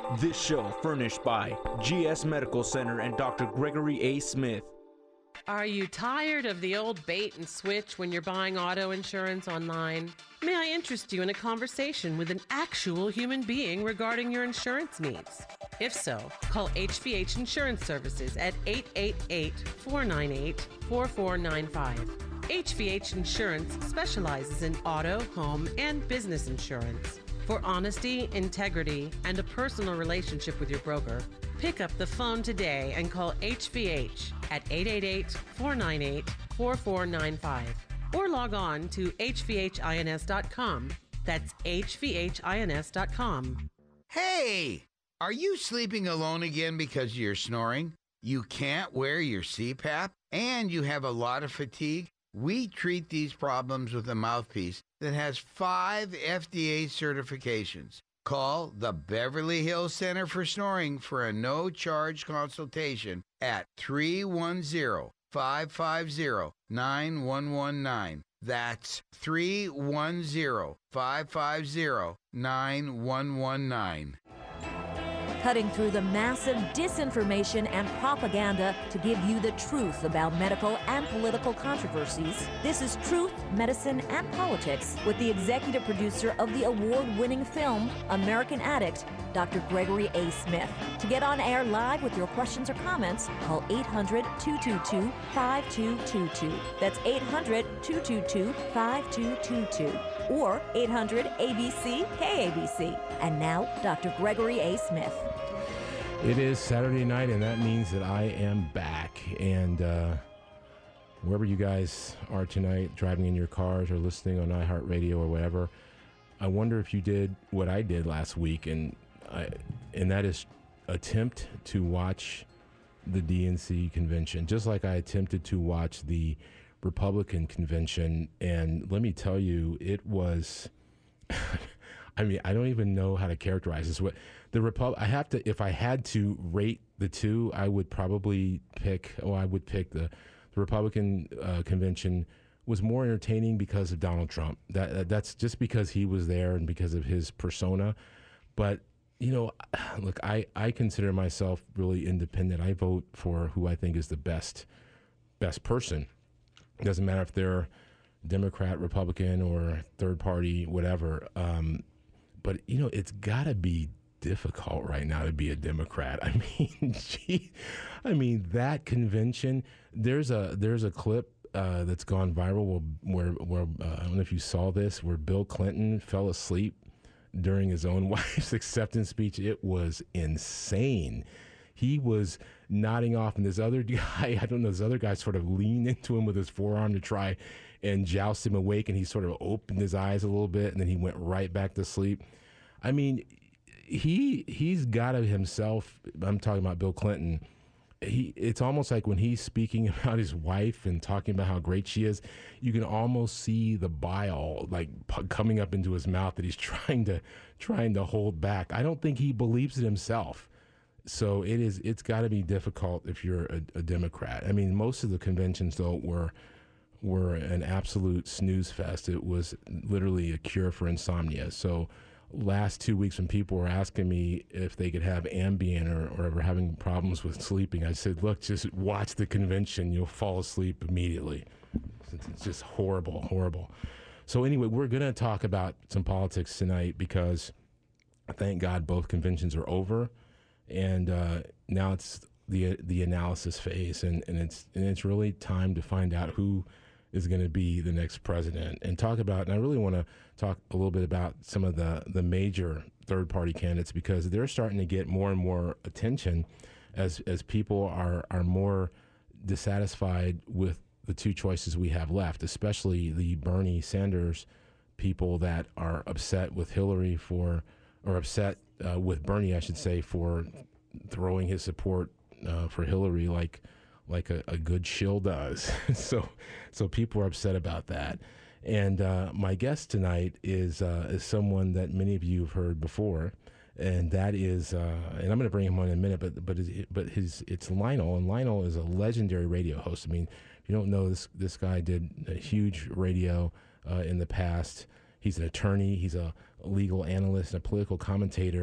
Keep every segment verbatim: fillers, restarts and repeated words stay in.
This show furnished by G S Medical Center and Doctor Gregory A. Smith. Are you tired of the old bait and switch when you're buying auto insurance online? May I interest you in a conversation with an actual human being regarding your insurance needs? If so, call H V H Insurance Services at eight eight eight, four nine eight, four four nine five. H V H Insurance specializes in auto, home, and business insurance. For honesty, integrity, and a personal relationship with your broker, pick up the phone today and call H V H at eight eight eight, four nine eight, four four nine five or log on to H V H I N S dot com. That's H V H I N S dot com. Hey! Are you sleeping alone again because you're snoring? You can't wear your C PAP? And you have a lot of fatigue? We treat these problems with a mouthpiece that has five F D A certifications. Call the Beverly Hills Center for Snoring for a no-charge consultation at three one zero, five five zero, nine one one nine. That's three one zero, five five zero, nine one one nine. Cutting through the massive disinformation and propaganda to give you the truth about medical and political controversies. This is Truth, Medicine, and Politics with the executive producer of the award-winning film American Addict, Doctor Gregory A. Smith. To get on air live with your questions or comments, call eight hundred, two two two, five two two two. That's eight hundred, two two two, five two two two. Or eight hundred A B C K A B C. And now, Doctor Gregory A. Smith. It is Saturday night, and that means that I am back. And uh, wherever you guys are tonight, driving in your cars or listening on iHeartRadio or whatever, I wonder if you did what I did last week, and I, and that is attempt to watch the D N C convention, just like I attempted to watch the Republican convention. And let me tell you, it was... I mean, I don't even know how to characterize this. What the Repub- I have to, if I had to rate the two, I would probably pick. Oh, I would pick the, the Republican uh, convention was more entertaining because of Donald Trump. That that's just because he was there and because of his persona. But you know, look, I I consider myself really independent. I vote for who I think is the best best person. It doesn't matter if they're Democrat, Republican, or third party, whatever. Um, But, you know, it's got to be difficult right now to be a Democrat. I mean, gee, I mean, that convention, there's a there's a clip uh, that's gone viral where, where uh, I don't know if you saw this, where Bill Clinton fell asleep during his own wife's acceptance speech. It was insane. He was nodding off, and this other guy, I don't know, this other guy sort of leaned into him with his forearm to try and joust him awake, and he sort of opened his eyes a little bit, and then he went right back to sleep. I mean, he, he's got to himself, I'm talking about Bill Clinton, he, it's almost like when he's speaking about his wife and talking about how great she is, you can almost see the bile like p- coming up into his mouth that he's trying to trying to hold back. I don't think he believes it himself. So it is, it's got to be difficult if you're a, a Democrat. I mean, most of the conventions, though, were were an absolute snooze fest. It was literally a cure for insomnia. So last two weeks when people were asking me if they could have Ambien or, or ever having problems with sleeping, I said, look, just watch the convention. You'll fall asleep immediately. It's just horrible, horrible. So anyway, we're going to talk about some politics tonight because thank God both conventions are over. And uh, now it's the the analysis phase, and, and it's and it's really time to find out who is going to be the next president and talk about. And I really want to talk a little bit about some of the the major third party candidates because they're starting to get more and more attention as as people are are more dissatisfied with the two choices we have left, especially the Bernie Sanders people that are upset with Hillary for or upset. Uh, with Bernie, I should say, for throwing his support uh, for Hillary like like a, a good shill does. so so people are upset about that. And uh, my guest tonight is uh, is someone that many of you have heard before, and that is, uh, and I'm going to bring him on in a minute, but but but his it's Lionel, and Lionel is a legendary radio host. I mean, if you don't know, this this guy did a huge radio uh, in the past. He's an attorney. He's a legal analyst and a political commentator.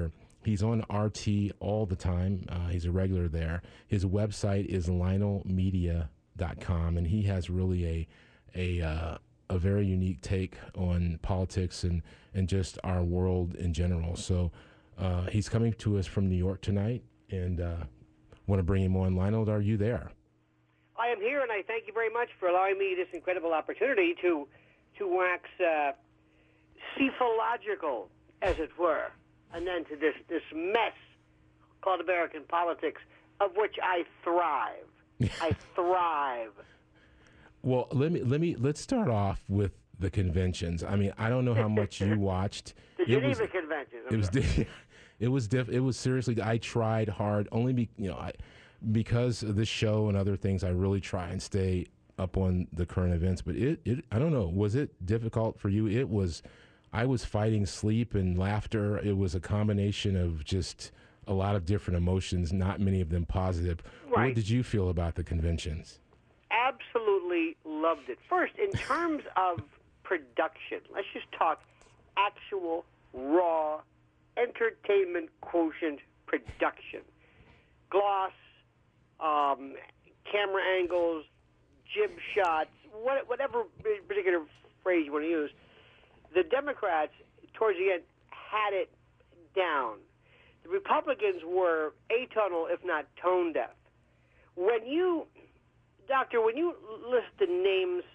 He's on R T all the time. Uh, he's a regular there. His website is lionel media dot com, and he has really a a uh, a very unique take on politics and, and just our world in general. So uh, he's coming to us from New York tonight, and uh, want to bring him on. Lionel, are you there? I am here, and I thank you very much for allowing me this incredible opportunity to to wax uh, cephalogical, as it were, and then to this, this mess called American politics, of which I thrive. I thrive. Well, let me let me let's start off with the conventions. I mean, I don't know how much you watched. The It Geneva was- Convention. I'm It was sorry. di- it was diff- it was seriously. I tried hard only be you know I because of this show and other things. I really try and stay up on the current events. But it, it I don't know. Was it difficult for you? It was. I was fighting sleep and laughter. It was a combination of just a lot of different emotions. Not many of them positive. What Right. did you feel about the conventions? Absolutely loved it. First, in terms of production, let's just talk actual, raw, entertainment quotient production. Gloss, um, camera angles, jib shots, what, whatever particular phrase you want to use. The Democrats, towards the end, had it down. The Republicans were atonal, if not tone deaf. When you, Doctor, when you list the names,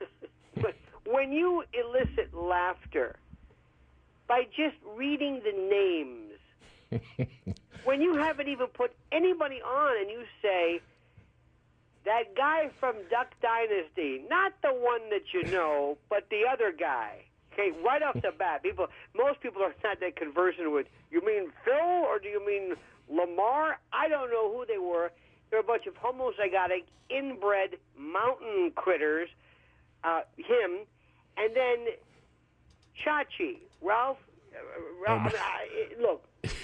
when you elicit laughter by just reading the names, when you haven't even put anybody on and you say, that guy from Duck Dynasty, not the one that you know, but the other guy. Okay, right off the bat, people, most people are not that conversant with, you mean Phil or do you mean Lamar? I don't know who they were. They're a bunch of homozygotic, inbred mountain critters, uh, him, and then Chachi, Ralph. Uh, Ralph Oh, I, look,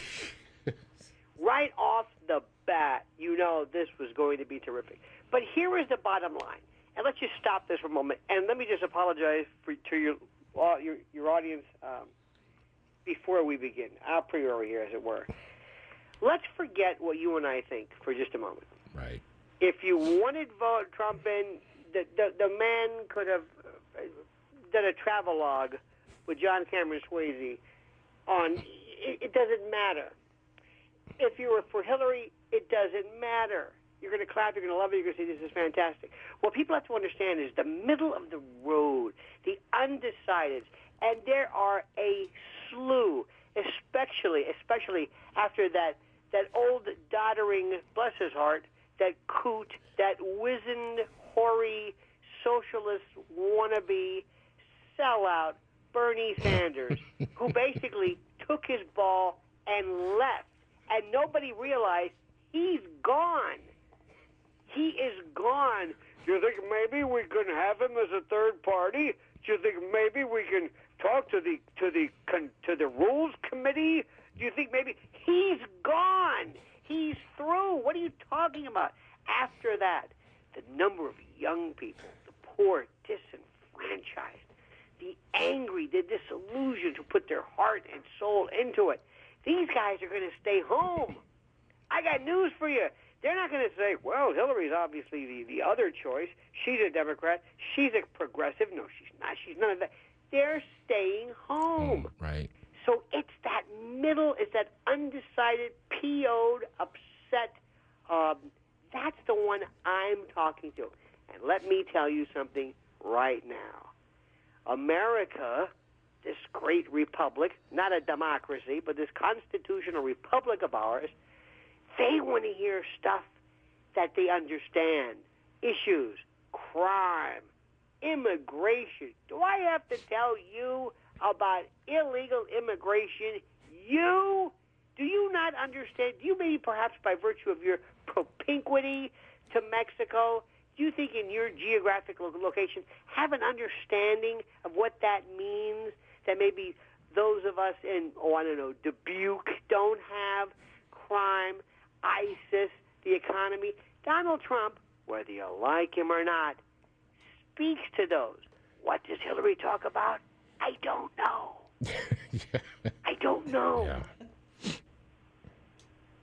right off the bat, you know this was going to be terrific. But here is the bottom line, and let's just stop this for a moment, and let me just apologize for, to your uh, your, your audience um, before we begin, a priori here, as it were. Let's forget what you and I think for just a moment. Right. If you wanted vote Trump in, the, the, the man could have uh, done a travelogue with John Cameron Swayze on, it, it doesn't matter. If you were for Hillary, it doesn't matter. You're going to clap, you're going to love it, you're going to say this is fantastic. What people have to understand is the middle of the road, the undecideds, and there are a slew, especially especially after that, that old doddering, bless his heart, that coot, that wizened, hoary, socialist wannabe sellout, Bernie Sanders, who basically took his ball and left, and nobody realized he's gone. He is gone. Do you think maybe we can have him as a third party? Do you think maybe we can talk to the to the to the rules committee? Do you think maybe he's gone? He's through. What are you talking about? After that, the number of young people, the poor, disenfranchised, the angry, the disillusioned who put their heart and soul into it. These guys are going to stay home. I got news for you. They're not going to say, well, Hillary's obviously the, the other choice. She's a Democrat. She's a progressive. No, she's not. She's none of that. They're staying home. Mm, right. So it's that middle, it's that undecided, P O'd, upset. Um, that's the one I'm talking to. And let me tell you something right now. America, this great republic, not a democracy, but this constitutional republic of ours, they want to hear stuff that they understand. Issues, crime, immigration. Do I have to tell you about illegal immigration? You? Do you not understand? Do you maybe perhaps by virtue of your propinquity to Mexico, do you think in your geographical location have an understanding of what that means that maybe those of us in, oh, I don't know, Dubuque don't have? Crime, ISIS, the economy. Donald Trump, whether you like him or not, speaks to those. What does Hillary talk about? I don't know. Yeah. I don't know. Yeah.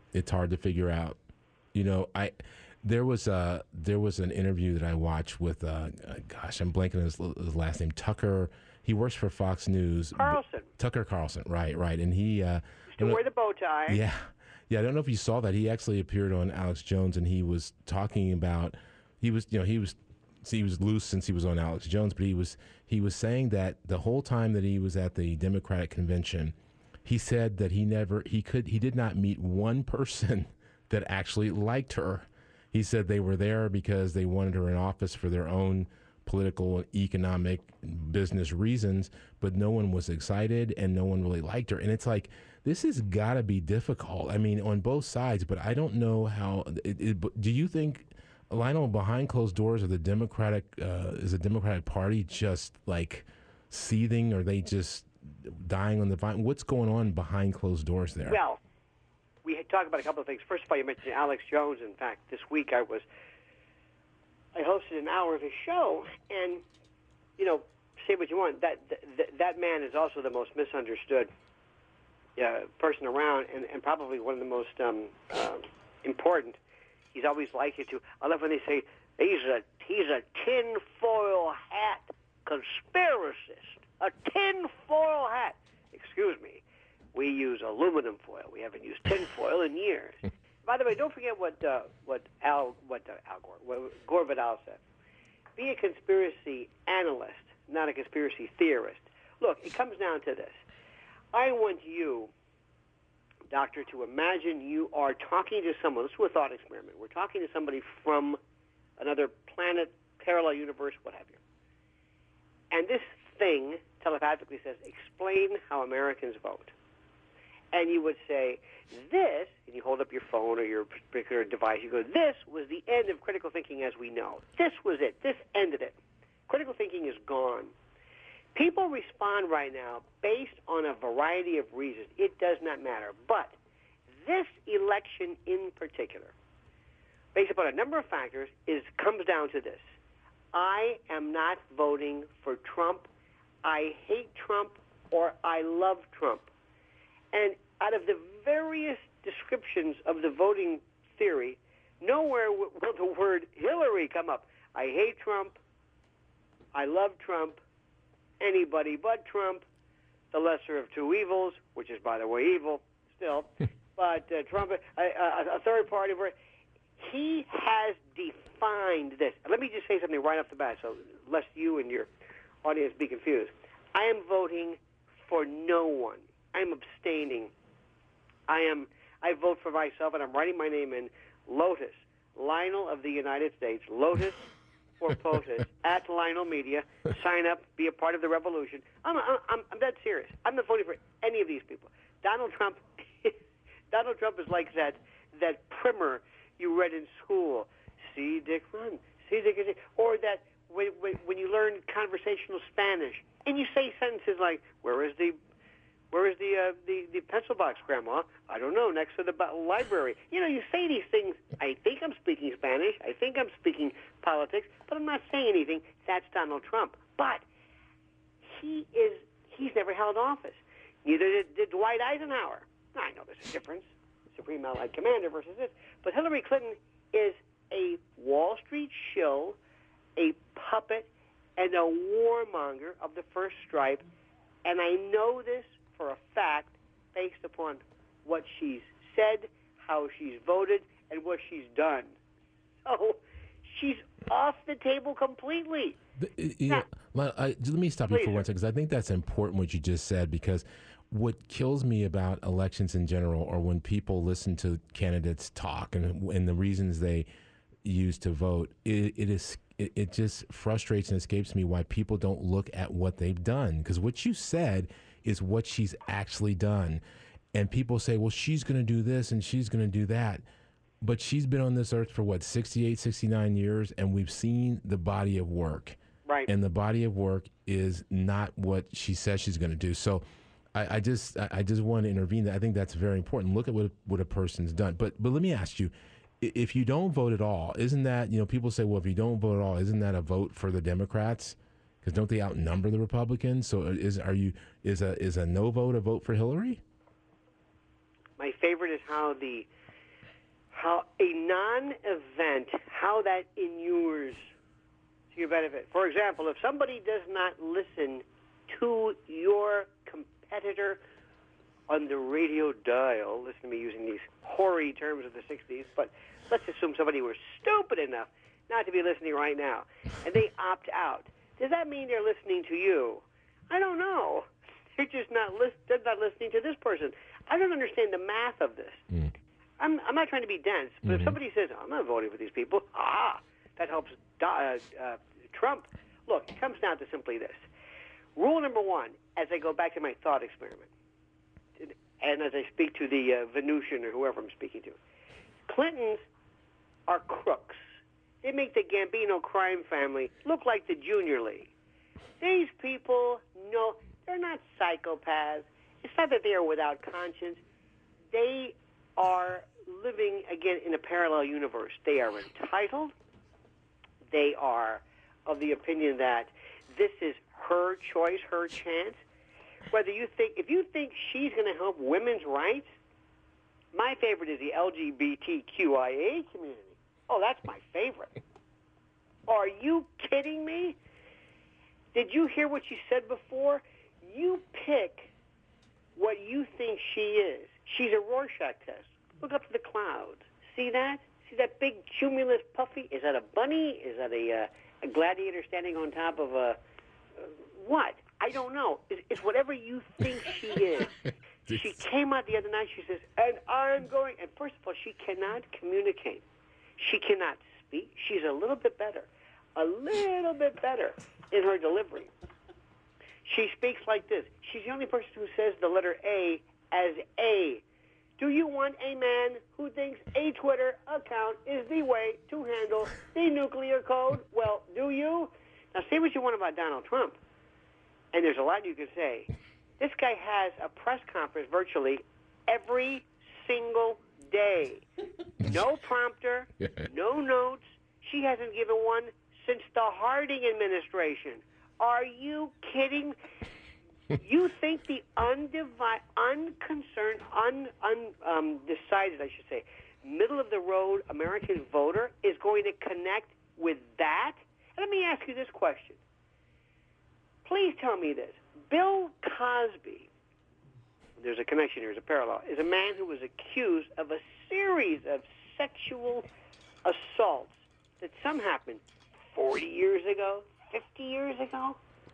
it's hard to figure out. You know, I there was a there was an interview that I watched with, uh, uh, gosh, I'm blanking on his, his last name, Tucker. He works for Fox News. Carlson. Tucker Carlson, right, right, and he. Uh, to wear the bow tie. Yeah, yeah. I don't know if you saw that. He actually appeared on Alex Jones, and he was talking about he was, you know, he was. He was loose since he was on Alex Jones, but he was he was saying that the whole time that he was at the Democratic convention, he said that he never he could he did not meet one person that actually liked her. He said they were there because they wanted her in office for their own political and economic business reasons, but no one was excited and no one really liked her. And it's like, this has got to be difficult. I mean, on both sides, but I don't know how. It, it, do you think, Lionel, behind closed doors, are the Democratic uh, is the Democratic Party just like seething, or are they just dying on the vine? What's going on behind closed doors there? Well, we had talked about a couple of things. First of all, you mentioned Alex Jones. In fact, this week I was I hosted an hour of his show, and you know, say what you want, that that, that man is also the most misunderstood uh, person around, and, and probably one of the most um, uh, important. He's always liked it to. I love when they say he's a he's a tinfoil hat conspiracist. A tinfoil hat. Excuse me. We use aluminum foil. We haven't used tinfoil in years. By the way, don't forget what uh, what Al what uh, Al Gore what Gore Vidal said. Be a conspiracy analyst, not a conspiracy theorist. Look, it comes down to this. I want you, Doctor, to imagine you are talking to someone. Let's do a thought experiment. We're talking to somebody from another planet, parallel universe, what have you. And this thing telepathically says, explain how Americans vote. And you would say, this, and you hold up your phone or your particular device, you go, this was the end of critical thinking as we know. This was it. This ended it. Critical thinking is gone. People respond right now based on a variety of reasons. It does not matter. But this election in particular, based upon a number of factors, is comes down to this. I am not voting for Trump. I hate Trump, or I love Trump. And out of the various descriptions of the voting theory, nowhere will the word Hillary come up. I hate Trump. I love Trump. Anybody but Trump. The lesser of two evils, which is, by the way, evil still. But uh, Trump, a, a, a third party. He has defined this. Let me just say something right off the bat, so lest you and your audience be confused. I am voting for no one. I am abstaining. I am. I vote for myself, and I'm writing my name in Lotus, Lionel of the United States, Lotus or POTUS, at Lionel Media. Sign up, be a part of the revolution. I'm, I'm, I'm dead serious. I'm not voting for any of these people. Donald Trump, Donald Trump is like that that primer you read in school. See Dick run, see Dick, or that when, when when you learn conversational Spanish and you say sentences like, "Where is the Where is the, uh, the the pencil box, Grandma?" I don't know, next to the library. You know, you say these things, I think I'm speaking Spanish, I think I'm speaking politics, but I'm not saying anything. That's Donald Trump. But he is, he's never held office. Neither did, did Dwight Eisenhower. Now, I know there's a difference, Supreme Allied Commander versus this, but Hillary Clinton is a Wall Street shill, a puppet, and a warmonger of the first stripe, and I know this for a fact based upon what she's said, how she's voted, and what she's done. So she's off the table completely. The, you now, know, I, let me stop you for one second, because I think that's important what you just said, because what kills me about elections in general, or when people listen to candidates talk and, and the reasons they use to vote, it, it is it, it just frustrates and escapes me why people don't look at what they've done. Because what you said is what she's actually done. And people say, well, she's going to do this and she's going to do that. But she's been on this earth for, what, sixty-eight, sixty-nine years, and we've seen the body of work. Right. And the body of work is not what she says she's going to do. So I, I just I just want to intervene. I think that's very important. Look at what, what a person's done. But but let me ask you, if you don't vote at all, isn't that, you know, people say, well, if you don't vote at all, isn't that a vote for the Democrats? Because don't they outnumber the Republicans? So is are you is a is a no vote a vote for Hillary? My favorite is how the how a non-event, how that inures to your benefit. For example, if somebody does not listen to your competitor on the radio dial, listen to me using these hoary terms of the sixties, but let's assume somebody were stupid enough not to be listening right now, and they opt out. Does that mean they're listening to you? I don't know. They're just not, lis- they're not listening to this person. I don't understand the math of this. Mm. I'm, I'm not trying to be dense, but mm-hmm. if somebody says, I'm not voting for these people, ah, that helps uh, uh, Trump. Look, it comes down to simply this. Rule number one, as I go back to my thought experiment, and as I speak to the uh, Venusian or whoever I'm speaking to, Clintons are crooks. They make the Gambino crime family look like the Junior League. These people, no, they're not psychopaths. It's not that they are without conscience. They are living, again, in a parallel universe. They are entitled. They are of the opinion that this is her choice, her chance. Whether you think, if you think she's going to help women's rights, my favorite is the L G B T Q I A community. Oh, that's my favorite. Are you kidding me? Did you hear what you said before? You pick what you think she is. She's a Rorschach test. Look up to the clouds. See that? See that big cumulus puffy? Is that a bunny? Is that a, uh, a gladiator standing on top of a... Uh, what? I don't know. It's, it's whatever you think she is. She came out the other night. She says, and I'm going... And first of all, she cannot communicate. She cannot speak. She's a little bit better. A little bit better in her delivery. She speaks like this. She's the only person who says the letter A as A. Do you want a man who thinks a Twitter account is the way to handle the nuclear code? Well, do you? Now, say what you want about Donald Trump. And there's a lot you can say. This guy has a press conference virtually every single day. No prompter, no notes. She hasn't given one since the Harding administration. Are you kidding? You think the undivided, unconcerned, un, un, um, decided, I should say, middle-of-the-road American voter is going to connect with that? And let me ask you this question. Please tell me this. Bill Cosby, there's a connection here, there's a parallel, is a man who was accused of a series of sexual assaults that some happened forty years ago, fifty years ago.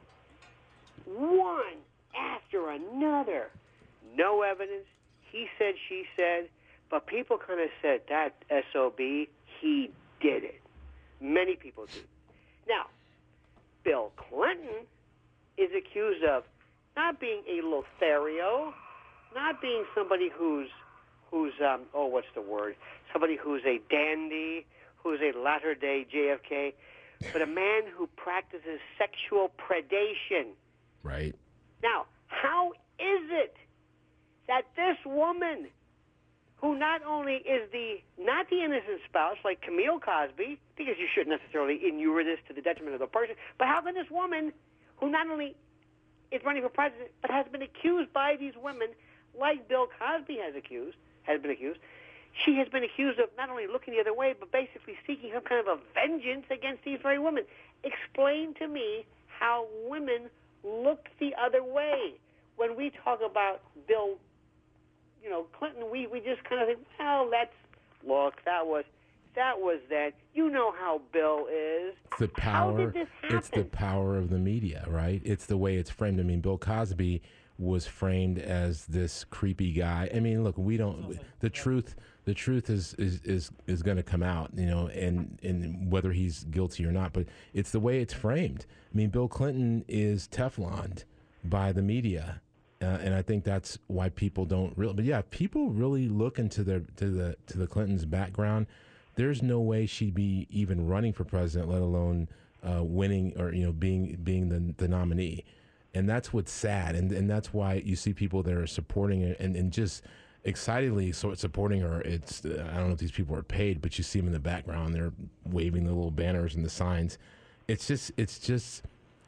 One after another. No evidence. He said, she said. But people kind of said, that S O B, he did it. Many people do. Now, Bill Clinton is accused of not being a Lothario, not being somebody who's, who's um, oh, what's the word? Somebody who's a dandy, who's a latter-day J F K, but a man who practices sexual predation. Right. Now, how is it that this woman, who not only is the not the innocent spouse like Camille Cosby, because you shouldn't necessarily inure this to the detriment of the person, but how can this woman, who not only is running for president, but has been accused by these women, like Bill Cosby has accused, has been accused, she has been accused of not only looking the other way, but basically seeking some kind of a vengeance against these very women. Explain to me how women look the other way. When we talk about Bill, you know, Clinton, we, we just kind of think, well, that's, look, that was, that was that. You know how Bill is. It's the power. How did this happen? It's the power of the media, right? It's the way it's framed. I mean, Bill Cosby was framed as this creepy guy. I mean, look, we don't, the truth, the truth is, is, is, is going to come out, you know, and, and whether he's guilty or not, but it's the way it's framed. I mean, Bill Clinton is Tefloned by the media. Uh, and I think that's why people don't really, but yeah, if people really look into their, to the, to the Clintons' background, there's no way she'd be even running for president, let alone uh, winning or, you know, being, being the, the nominee. And that's what's sad. And, and that's why you see people that are supporting it and, and just excitedly sort of supporting her. It's, I don't know if these people are paid, but you see them in the background. They're waving the little banners and the signs. It's just, it's just,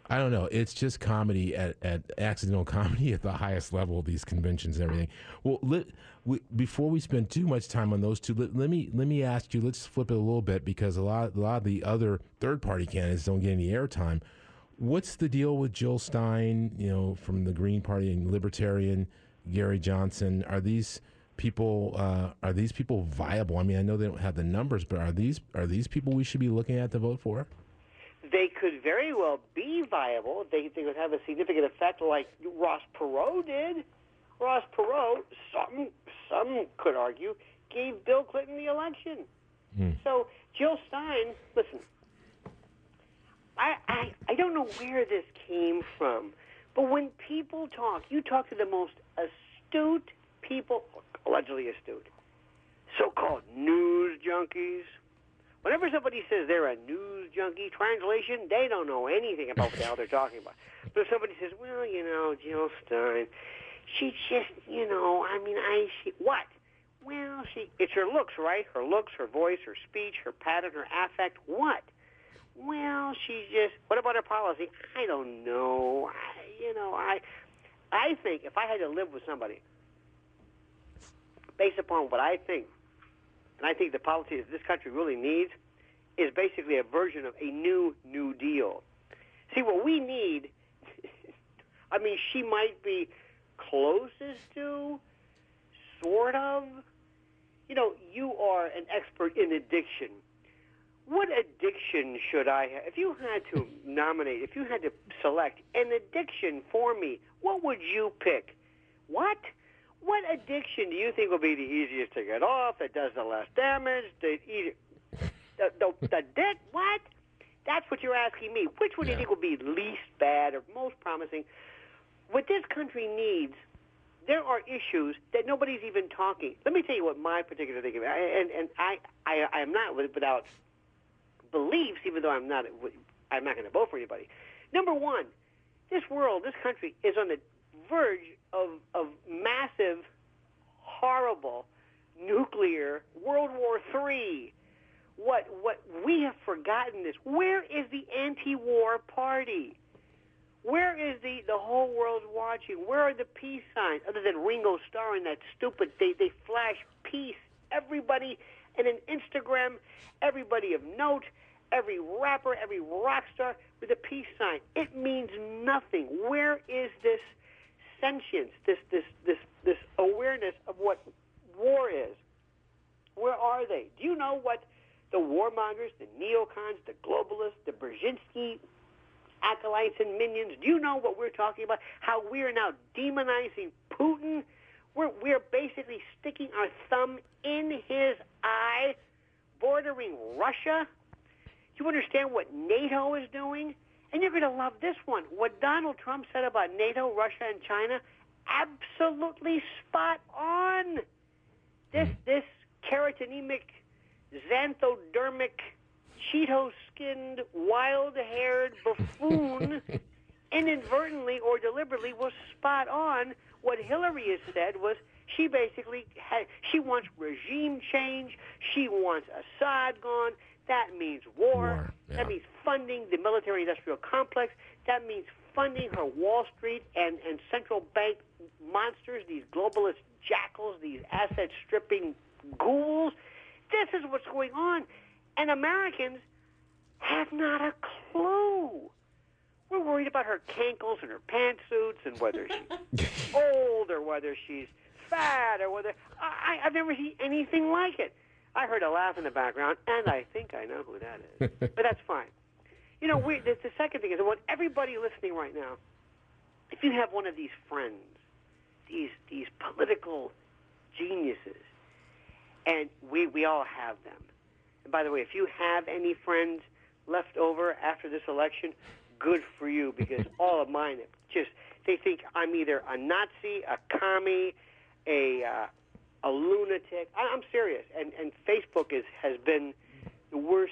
I don't know. It's just comedy at, at accidental comedy at the highest level. These conventions and everything. Well, let, we, before we spend too much time on those two, let, let me let me ask you. Let's flip it a little bit because a lot a lot of the other third party candidates don't get any airtime. What's the deal with Jill Stein? You know, from the Green Party and Libertarian, Gary Johnson. Are these people uh, are these people viable? I mean, I know they don't have the numbers, but are these are these people we should be looking at to vote for? They could very well be viable. They, they would have a significant effect like Ross Perot did. Ross Perot, some, some could argue, gave Bill Clinton the election. Hmm. So Jill Stein, listen, I, I, I don't know where this came from, but when people talk, you talk to the most astute people, allegedly astute, so-called news junkies. Whenever somebody says they're a news junkie, translation, they don't know anything about what the hell they're talking about. But if somebody says, well, you know, Jill Stein, she just, you know, I mean, I, she, what? Well, she, it's her looks, right? Her looks, her voice, her speech, her pattern, her affect, what? Well, she's just, what about her policy? I don't know. I, you know, I, I think if I had to live with somebody, based upon what I think, and I think the policy that this country really needs is basically a version of a new New Deal. See, what we need, I mean, she might be closest to, sort of. You know, you are an expert in addiction. What addiction should I have? If you had to nominate, if you had to select an addiction for me, what would you pick? What? What addiction do you think will be the easiest to get off, that does the less damage, the, the, the, the dick? What? That's what you're asking me. Which one do you think will be least bad or most promising? What this country needs, there are issues that nobody's even talking. Let me tell you what my particular thing is. And, and I, I, I am not without beliefs, even though I'm not, I'm not going to vote for anybody. Number one, this world, this country is on the verge of, of massive, horrible nuclear World War Three. What what we have forgotten is, where is the anti-war party? Where is the, the whole world watching? Where are the peace signs? Other than Ringo Starr and that stupid, they, they flash peace. Everybody in an Instagram, everybody of note, every rapper, every rock star with a peace sign. It means nothing. Where is this sentience, this this this this awareness of what war is? Where are they? Do you know what the warmongers, the neocons, the globalists, the Brzezinski acolytes and minions, do you know what we're talking about? How we are now demonizing Putin? We're we're basically sticking our thumb in his eye, bordering Russia. Do you understand what NATO is doing? And you're going to love this one. What Donald Trump said about NATO, Russia, and China, absolutely spot on. This this keratinemic, xanthodermic, Cheeto-skinned, wild-haired buffoon inadvertently or deliberately was spot on. What Hillary has said was she basically had, she wants regime change. She wants Assad gone. That means war. war yeah. That means funding the military-industrial complex. That means funding her Wall Street and, and central bank monsters, these globalist jackals, these asset-stripping ghouls. This is what's going on. And Americans have not a clue. We're worried about her cankles and her pantsuits and whether she's old or whether she's fat or whether... I, I've never seen anything like it. I heard a laugh in the background, and I think I know who that is. But that's fine. You know, we, the, the second thing is, I want everybody listening right now, if you have one of these friends, these these political geniuses, and we, we all have them. And by the way, if you have any friends left over after this election, good for you, because all of mine just, they think I'm either a Nazi, a commie, a... Uh, a lunatic. I, I'm serious. And, and Facebook is, has been the worst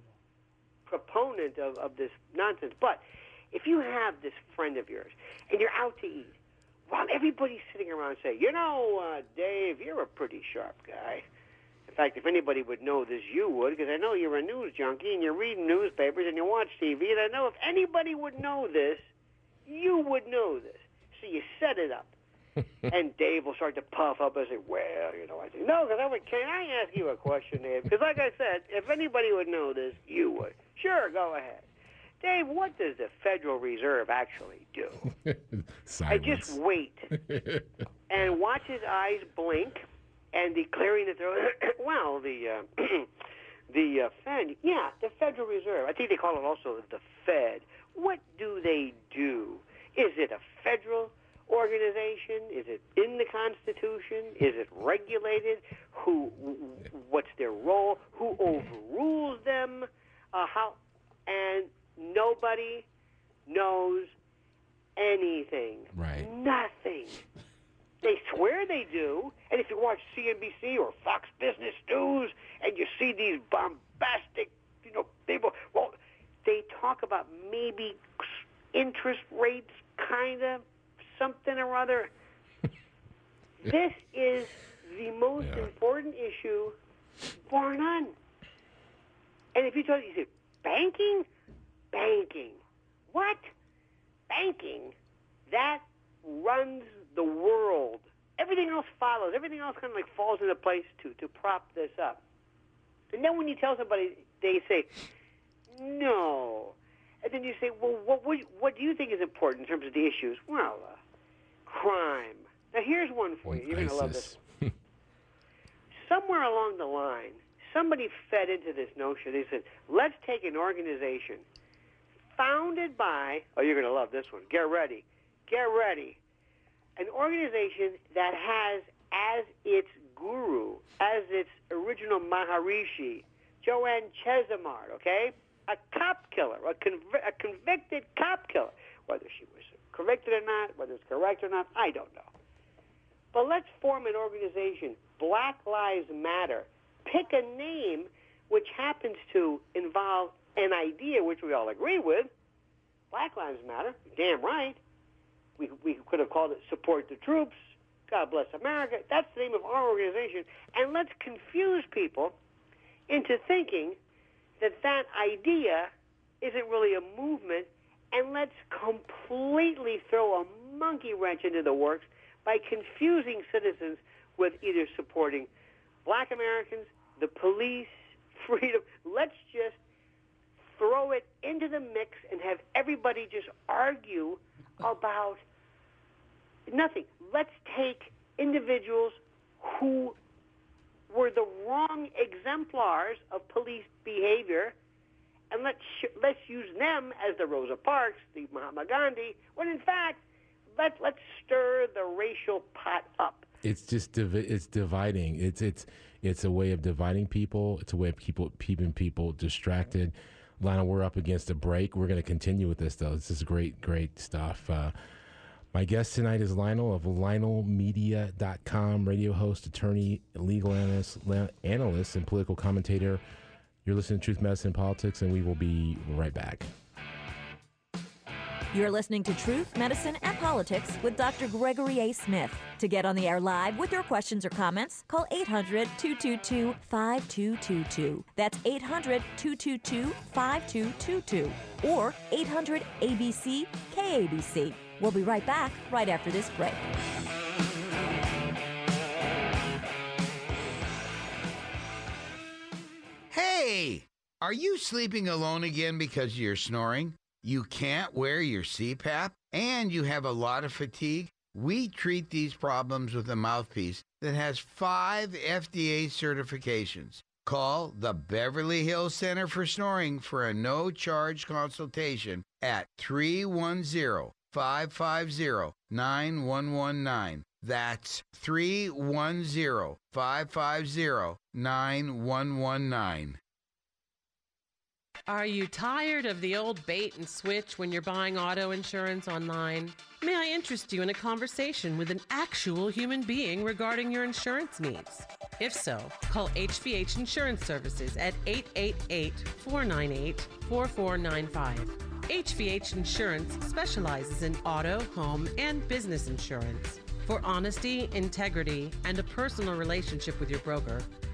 proponent of, of this nonsense. But if you have this friend of yours and you're out to eat, while everybody's sitting around saying, you know, uh, Dave, you're a pretty sharp guy. In fact, if anybody would know this, you would, because I know you're a news junkie and you're reading newspapers and you watch T V, and I know if anybody would know this, you would know this. So you set it up. And Dave will start to puff up and say, well, you know, I think, no, because I would, can I ask you a question, Dave? Because like I said, if anybody would know this, you would. Sure, go ahead. Dave, what does the Federal Reserve actually do? I just wait and watch his eyes blink and declaring that they're, well, the, uh, the uh, Fed, yeah, the Federal Reserve. I think they call it also the Fed. What do they do? Is it a federal organization? Is it in the Constitution? Is it regulated? Who? What's their role? Who overrules them? Uh, how? And nobody knows anything. Right. Nothing. They swear they do. And if you watch C N B C or Fox Business News and you see these bombastic, you know, people, well, they talk about maybe interest rates, kind of, something or other. This is the most yeah. important issue, bar none. And if you tell you say, banking? Banking. What? Banking. That runs the world. Everything else follows. Everything else kind of like falls into place to, to prop this up. And then when you tell somebody, they say, no. And then you say, well, what, what, what do you think is important in terms of the issues? Well, uh, crime. Now, here's one for you. You're going to love this one. Somewhere along the line, somebody fed into this notion. They said, let's take an organization founded by, oh, you're going to love this one. Get ready. Get ready. An organization that has as its guru, as its original Maharishi, Joanne Chesimard, okay? A cop killer, a, conv- a convicted cop killer. Whether she was convicted or not, whether it's correct or not, I don't know. But let's form an organization, Black Lives Matter. Pick a name which happens to involve an idea which we all agree with. Black Lives Matter, damn right. We, we could have called it Support the Troops, God Bless America. That's the name of our organization. And let's confuse people into thinking that that idea isn't really a movement, and let's completely throw a monkey wrench into the works by confusing citizens with either supporting black Americans, the police, freedom. Let's just throw it into the mix and have everybody just argue about nothing. Let's take individuals who were the wrong exemplars of police behavior, and let's sh- let's use them as the Rosa Parks, the Mahatma Gandhi, when in fact, let let's stir the racial pot up. It's just divi- it's dividing. It's it's it's a way of dividing people. It's a way of people keeping people distracted. Lionel, we're up against a break. We're going to continue with this though. This is great, great stuff. Uh, My guest tonight is Lionel of Lionel Media dot com, radio host, attorney, legal analyst, analyst, and political commentator. You're listening to Truth, Medicine, and Politics, and we will be right back. You're listening to Truth, Medicine, and Politics with Doctor Gregory A. Smith. To get on the air live with your questions or comments, call eight hundred, two two two, five two two two. That's eight hundred, two two two, five two two two. Or eight hundred A B C K A B C. We'll be right back right after this break. Hey, are you sleeping alone again because you're snoring? You can't wear your C PAP, and you have a lot of fatigue? We treat these problems with a mouthpiece that has five F D A certifications. Call the Beverly Hills Center for Snoring for a no-charge consultation at three one zero, five five zero, nine one one nine. That's three one zero, five five zero, nine one one nine. Are you tired of the old bait and switch when you're buying auto insurance online? May I interest you in a conversation with an actual human being regarding your insurance needs? If so, call H V H Insurance Services at eight eight eight, four nine eight, four four nine five. H V H Insurance specializes in auto, home, and business insurance. For honesty, integrity, and a personal relationship with your broker,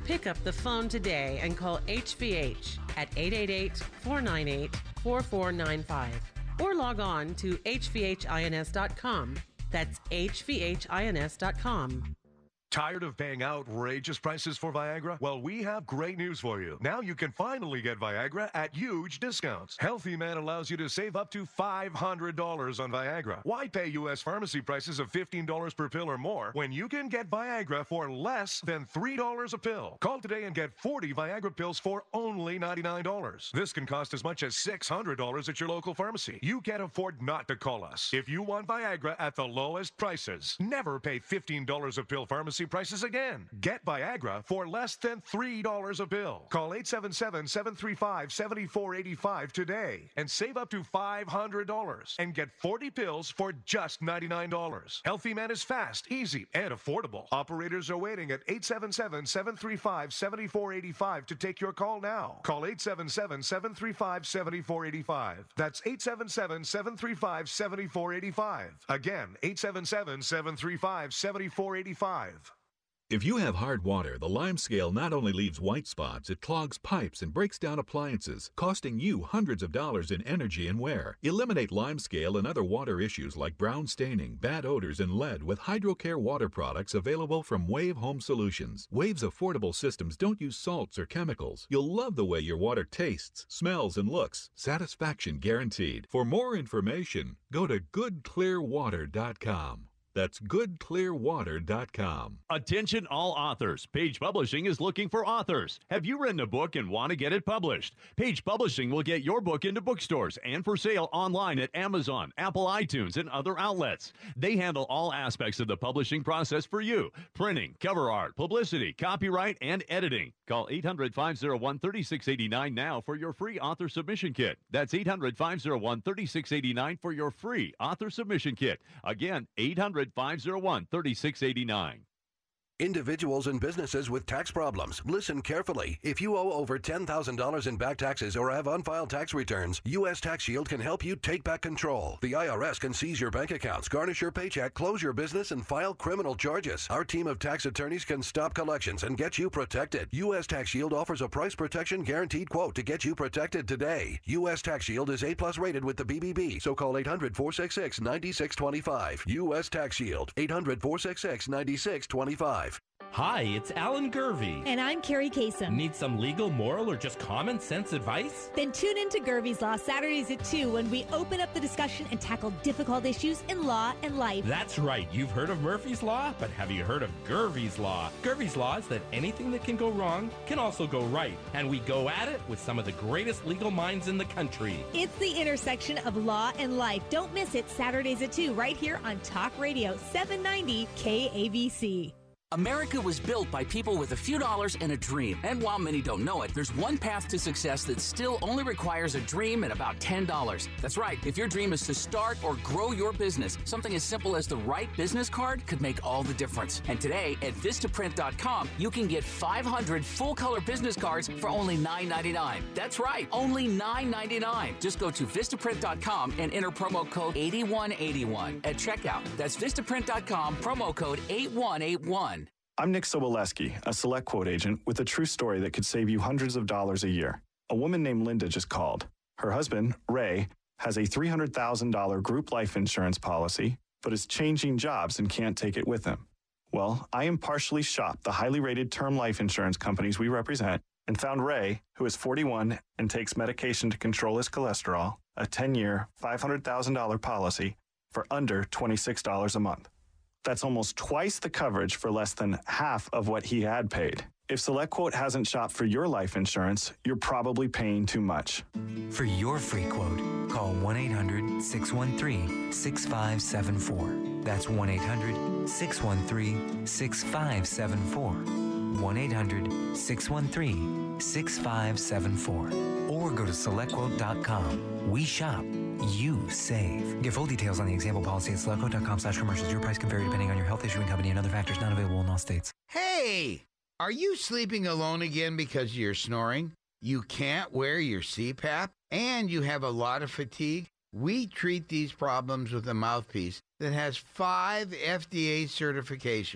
Pick up the phone today and call H V H at eight eight eight, four nine eight, four four nine five or log on to H V H I N S dot com. That's H V H I N S dot com. Tired of paying outrageous prices for Viagra? Well, we have great news for you. Now you can finally get Viagra at huge discounts. Healthy Man allows you to save up to five hundred dollars on Viagra. Why pay U S pharmacy prices of fifteen dollars per pill or more when you can get Viagra for less than three dollars a pill? Call today and get forty Viagra pills for only ninety-nine dollars. This can cost as much as six hundred dollars at your local pharmacy. You can't afford not to call us. If you want Viagra at the lowest prices, never pay fifteen dollars a pill pharmacy prices again. Get Viagra for less than three dollars a pill. Call eight seven seven, seven three five, seven four eight five today and save up to five hundred dollars and get forty pills for just ninety-nine dollars. Healthy Man is fast, easy, and affordable. Operators are waiting at eight seven seven, seven three five, seven four eight five to take your call now. Call eight seven seven, seven three five, seven four eight five. That's eight seven seven, seven three five, seven four eight five. Again, eight seven seven, seven three five, seven four eight five. If you have hard water, the Lime Scale not only leaves white spots, it clogs pipes and breaks down appliances, costing you hundreds of dollars in energy and wear. Eliminate Lime Scale and other water issues like brown staining, bad odors, and lead with HydroCare water products available from Wave Home Solutions. Wave's affordable systems don't use salts or chemicals. You'll love the way your water tastes, smells, and looks. Satisfaction guaranteed. For more information, go to good clear water dot com. That's good clear water dot com. Attention all authors. Page Publishing is looking for authors. Have you written a book and want to get it published? Page Publishing will get your book into bookstores and for sale online at Amazon, Apple iTunes, and other outlets. They handle all aspects of the publishing process for you. Printing, cover art, publicity, copyright, and editing. Call eight hundred, five oh one, three six eight nine now for your free author submission kit. That's eight hundred, five oh one, three six eight nine for your free author submission kit. Again, eight hundred, five oh one, three six eight nine. Individuals and businesses with tax problems, listen carefully. If you owe over ten thousand dollars in back taxes or have unfiled tax returns, U S Tax Shield can help you take back control. The I R S can seize your bank accounts, garnish your paycheck, close your business, and file criminal charges. Our team of tax attorneys can stop collections and get you protected. U S Tax Shield offers a price protection guaranteed quote to get you protected today. U S Tax Shield is A plus rated with the B B B, so call eight hundred, four six six, nine six two five. U S Tax Shield, eight hundred, four six six, nine six two five. Hi, it's Alan Gervey. And I'm Carrie Kasem. Need some legal, moral, or just common sense advice? Then tune in to Gervey's Law Saturdays at two when we open up the discussion and tackle difficult issues in law and life. That's right. You've heard of Murphy's Law, but have you heard of Gervey's Law? Gervey's Law is that anything that can go wrong can also go right. And we go at it with some of the greatest legal minds in the country. It's the intersection of law and life. Don't miss it Saturdays at two right here on Talk Radio seven ninety K A B C. America was built by people with a few dollars and a dream. And while many don't know it, there's one path to success that still only requires a dream and about ten dollars. That's right. If your dream is to start or grow your business, something as simple as the right business card could make all the difference. And today at Vistaprint dot com, you can get five hundred full-color business cards for only nine ninety-nine. That's right, only nine ninety-nine. Just go to Vistaprint dot com and enter promo code eighty-one eighty-one at checkout. That's Vistaprint dot com, promo code eighty-one eighty-one. I'm Nick Soboleski, a Select Quote agent with a true story that could save you hundreds of dollars a year. A woman named Linda just called. Her husband, Ray, has a three hundred thousand dollars group life insurance policy, but is changing jobs and can't take it with him. Well, I impartially shopped the highly rated term life insurance companies we represent and found Ray, who is forty-one and takes medication to control his cholesterol, a ten-year, five hundred thousand dollars policy for under twenty-six dollars a month. That's almost twice the coverage for less than half of what he had paid. If SelectQuote hasn't shopped for your life insurance, you're probably paying too much. For your free quote, call one eight hundred, six one three, six five seven four. That's one eight hundred, six one three, six five seven four. one eight hundred, six one three, six five seven four. Or go to select quote dot com. We shop. You save. Get full details on the example policy at select quote dot com slash commercials. Your price can vary depending on your health issuing company and other factors not available in all states. Hey, are you sleeping alone again because you're snoring? You can't wear your C PAP and you have a lot of fatigue? We treat these problems with a mouthpiece that has five F D A certifications.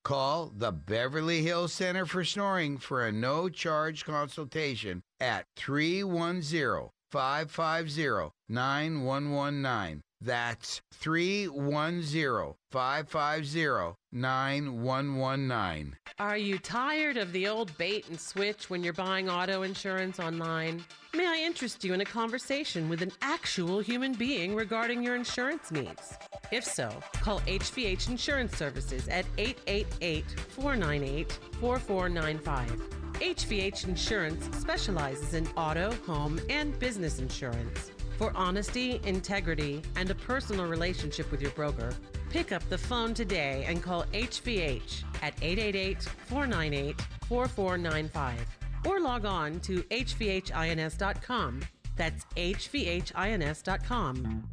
Call the Beverly Hills Center for Snoring for a no-charge consultation at three one zero, five five zero, nine one one nine. That's three one zero, five five zero, nine one one nine. Are you tired of the old bait and switch when you're buying auto insurance online? May I interest you in a conversation with an actual human being regarding your insurance needs? If so, call H V H Insurance Services at eight eight eight, four nine eight, four four nine five. H V H Insurance specializes in auto, home, and business insurance. For honesty, integrity, and a personal relationship with your broker, pick up the phone today and call H V H at eight eight eight, four nine eight, four four nine five or log on to H V H I N S dot com. That's H V H I N S dot com.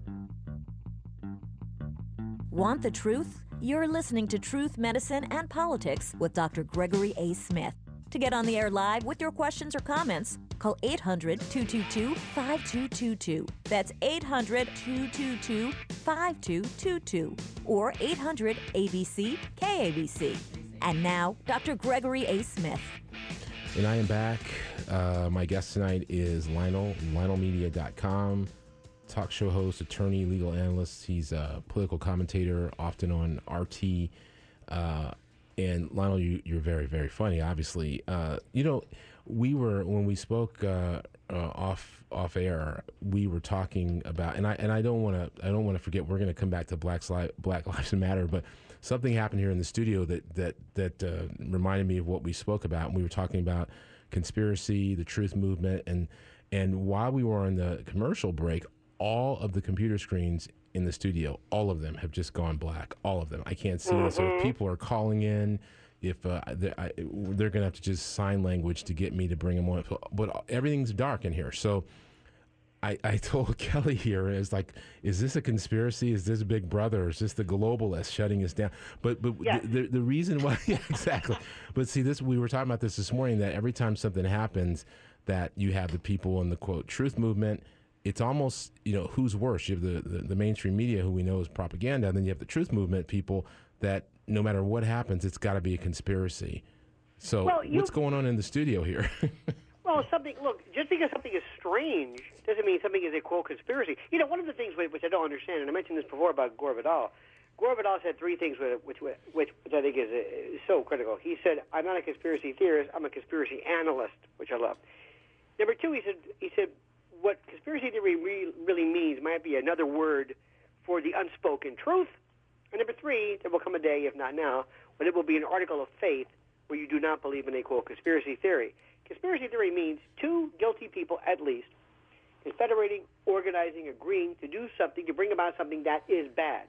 Want the truth? You're listening to Truth, Medicine, and Politics with Doctor Gregory A. Smith. To get on the air live with your questions or comments, call eight hundred, two two two, five two two two. That's eight hundred, two two two, five two two two or eight hundred A B C K A B C. And now, Doctor Gregory A. Smith. And I am back. Uh, my guest tonight is Lionel, Lionel Media dot com, talk show host, attorney, legal analyst. He's a political commentator, often on R T. Uh, and Lionel, you, you're very, very funny, obviously. Uh, you know, we were, when we spoke uh, uh, off off air, we were talking about, and I and I don't want to I don't want to forget, we're going to come back to Black, Black Lives Matter, but something happened here in the studio that that that uh, reminded me of what we spoke about. And we were talking about conspiracy, the truth movement, and and while we were on the commercial break, all of the computer screens in the studio, all of them have just gone black. All of them. I can't see mm-hmm. it. So if people are calling in, if uh, they're, I, they're going to have to just sign language to get me to bring them on. But everything's dark in here. So I, I told Kelly here, is like, is this a conspiracy? Is this Big Brother? Is this the globalists shutting us down? But but yes. the, the the reason why, yeah, exactly. But see, this we were talking about this this morning, that every time something happens, that you have the people in the quote truth movement. It's almost, you know, who's worse? You have the, the, the mainstream media, who we know is propaganda, and then you have the truth movement people that no matter what happens, it's got to be a conspiracy. So well, you, what's going on in the studio here? Well, something, look, just because something is strange doesn't mean something is a, quote, conspiracy. You know, one of the things which, which I don't understand, and I mentioned this before about Gore Vidal, Gore Vidal said three things which, which, which, which I think is, uh, is so critical. He said, I'm not a conspiracy theorist, I'm a conspiracy analyst, which I love. Number two, he said, he said, what conspiracy theory re- really means might be another word for the unspoken truth. And number three, there will come a day, if not now, when it will be an article of faith where you do not believe in a, quote, conspiracy theory. Conspiracy theory means two guilty people, at least, confederating, organizing, agreeing to do something, to bring about something that is bad.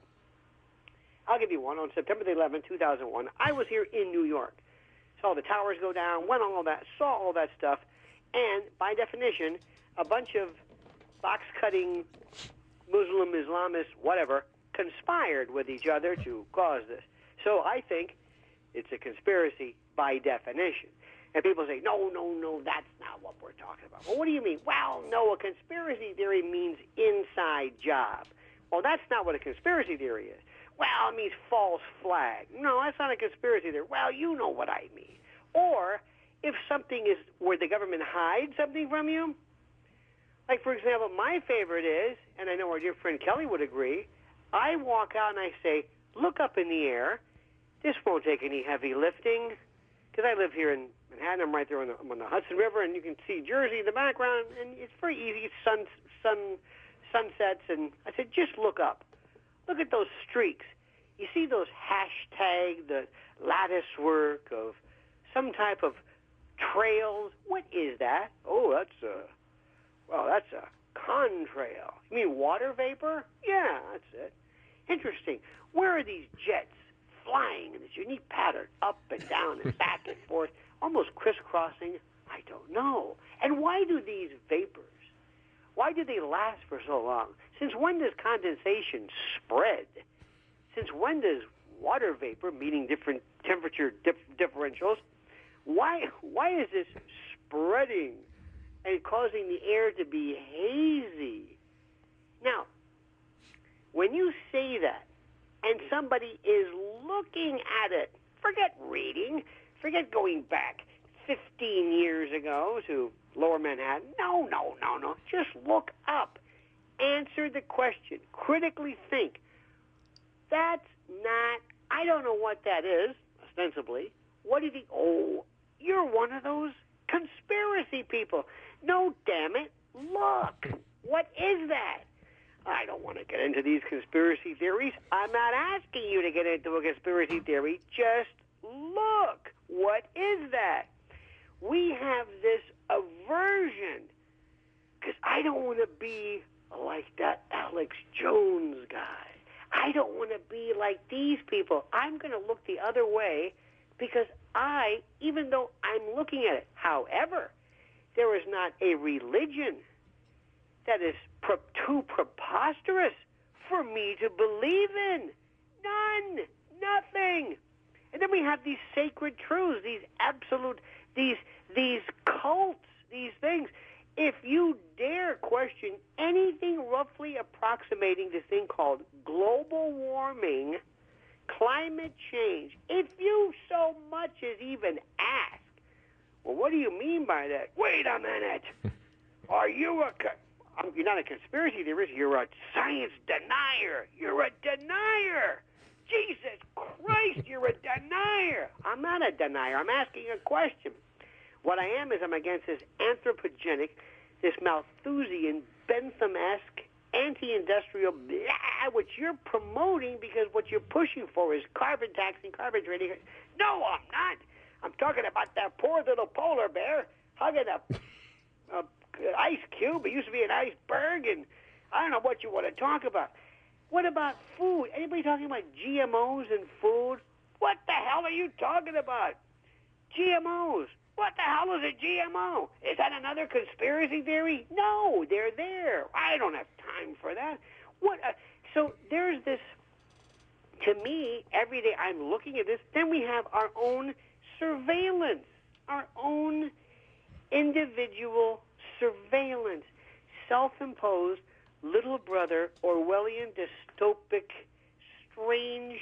I'll give you one. On September the eleventh, two thousand one, I was here in New York. Saw the towers go down, went on all that, saw all that stuff, and by definition, a bunch of box-cutting Muslim, Islamists, whatever, conspired with each other to cause this. So I think it's a conspiracy by definition. And people say, no, no, no, that's not what we're talking about. Well, what do you mean? Well, no, a conspiracy theory means inside job. Well, that's not what a conspiracy theory is. Well, it means false flag. No, that's not a conspiracy theory. Well, you know what I mean. Or if something is where the government hides something from you, like, for example, my favorite is, and I know our dear friend Kelly would agree, I walk out and I say, look up in the air. This won't take any heavy lifting. Because I live here in Manhattan. I'm right there on the, I'm on the Hudson River, and you can see Jersey in the background, and it's very easy. It's sun, sun, sunsets, and I said, just look up. Look at those streaks. You see those hashtag, the lattice work of some type of trails? What is that? Oh, that's a... Well, that's a contrail. You mean water vapor? Yeah, that's it. Interesting. Where are these jets flying in this unique pattern, up and down and back and forth, almost crisscrossing? I don't know. And why do these vapors, why do they last for so long? Since when does condensation spread? Since when does water vapor, meaning different temperature dif- differentials, why why is this spreading and causing the air to be hazy? Now, when you say that, and somebody is looking at it Forget reading. Forget going back fifteen years ago to Lower Manhattan. No, no, no, no. Just look up. Answer the question. Critically think. That's not, I don't know what that is, ostensibly. What do you think? Oh, you're one of those conspiracy people. No, damn it. Look. What is that? I don't want to get into these conspiracy theories. I'm not asking you to get into a conspiracy theory. Just look. What is that? We have this aversion because I don't want to be like that Alex Jones guy. I don't want to be like these people. I'm going to look the other way because I, even though I'm looking at it, however, there is not a religion that is pre- too preposterous for me to believe in. None. Nothing. And then we have these sacred truths, these absolute, these these cults, these things. If you dare question anything roughly approximating this thing called global warming, climate change, if you so much as even ask, well, what do you mean by that? Wait a minute. Are you a... Co- um, you're not a conspiracy theorist. You're a science denier. You're a denier. Jesus Christ, you're a denier. I'm not a denier. I'm asking a question. What I am is I'm against this anthropogenic, this Malthusian, Bentham-esque, anti-industrial blah, which you're promoting because what you're pushing for is carbon taxing, carbon trading. No, I'm not. I'm talking about that poor little polar bear hugging a, a ice cube. It used to be an iceberg, and I don't know what you want to talk about. What about food? Anybody talking about G M Os in food? What the hell are you talking about? G M Os. What the hell is a G M O? Is that another conspiracy theory? No, they're there. I don't have time for that. What? Uh, so there's this, to me, every day I'm looking at this. Then we have our own surveillance, our own individual surveillance, self-imposed, little brother, Orwellian, dystopic, strange.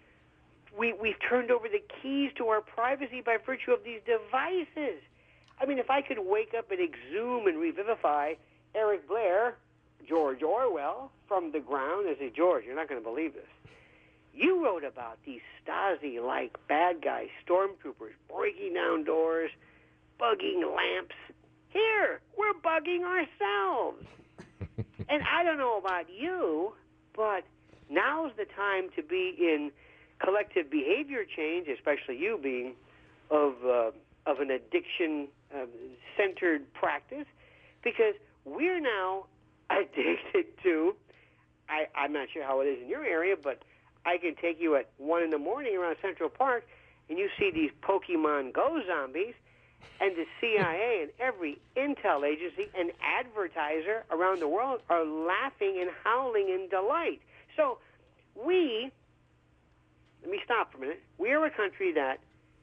We, we've turned over the keys to our privacy by virtue of these devices. I mean, if I could wake up and exhume and revivify Eric Blair, George Orwell, from the ground and say, George, you're not going to believe this. You wrote about these Stasi-like bad guys, stormtroopers, breaking down doors, bugging lamps. Here, we're bugging ourselves. And I don't know about you, but now's the time to be in collective behavior change, especially you being of uh, of an addiction-centered uh, practice, because we're now addicted to, I, I'm not sure how it is in your area, but I can take you at one in the morning around Central Park, and you see these Pokemon Go zombies, and the C I A and every intel agency and advertiser around the world are laughing and howling in delight. So we, let me stop for a minute. We are a country that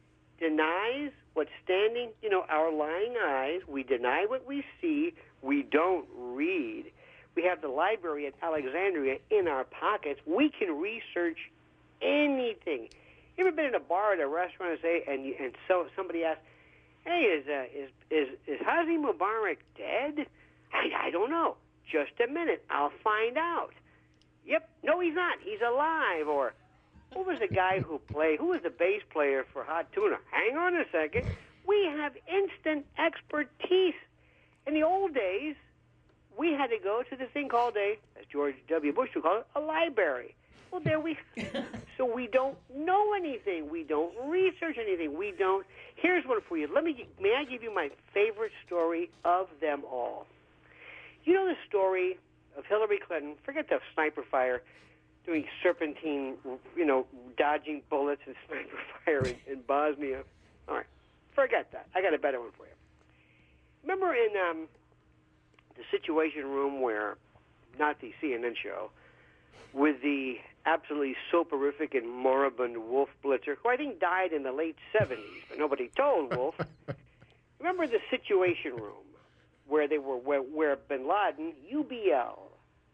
denies what's standing, you know, our lying eyes. We deny what we see. We don't read. We have the library at Alexandria in our pockets. We can research anything. You ever been in a bar or at a restaurant and say, and, and so somebody asks, hey, is uh, is is is Hosni Mubarak dead? I, I don't know. Just a minute, I'll find out. Yep, no, he's not. He's alive. Or who was the guy who played? Who was the bass player for Hot Tuna? Hang on a second. We have instant expertise. In the old days, we had to go to this thing called a, as George W. Bush would call it, a library. Well, there we. So we don't know anything. We don't research anything. We don't. Here's one for you. Let me. May I give you my favorite story of them all? You know the story of Hillary Clinton. Forget the sniper fire, doing serpentine, you know, dodging bullets and sniper fire in, in Bosnia. All right, forget that. I got a better one for you. Remember in um, the Situation Room where, not the C N N show, with the absolutely soporific and moribund Wolf Blitzer, who I think died in the late seventies, but nobody told Wolf. Remember the Situation Room, where they were, where, where Bin Laden, U B L,